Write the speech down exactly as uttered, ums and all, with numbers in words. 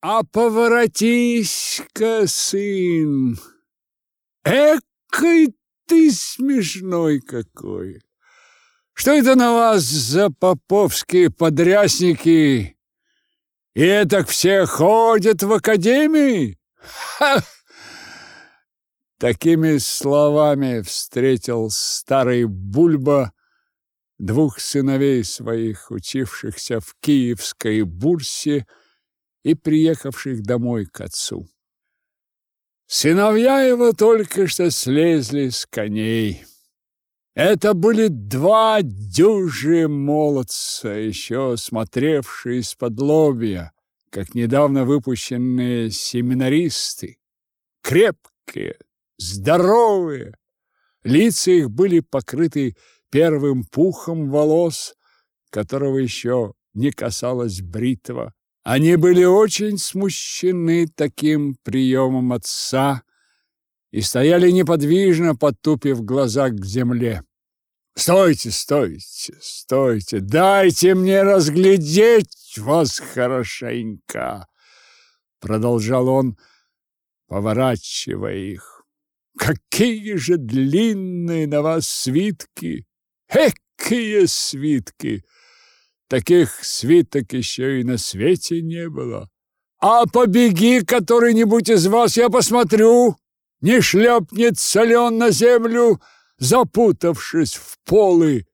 А поворотись-ка, сын, экой ты смешной какой! Что это на вас за поповские подрясники? И этак все ходят в академии? Ха! Такими словами встретил старый Бульба двух сыновей своих, учившихся в Киевской бурсе и приехавших домой к отцу. Сыновья его только что слезли с коней. Это были два дюжи молодца, еще смотревшие из-под лобья, как недавно выпущенные семинаристы. Крепкие, здоровые, лица их были покрыты первым пухом волос, которого еще не касалась бритва. Они были очень смущены таким приемом отца и стояли неподвижно, потупив глаза к земле. «Стойте, стойте, стойте! Дайте мне разглядеть вас хорошенько!» Продолжал он, поворачивая их. «Какие же длинные на вас свитки! Экие свитки! Таких свиток еще и на свете не было. А побеги который-нибудь из вас, я посмотрю, не шлепнется ли он на землю, запутавшись в полы.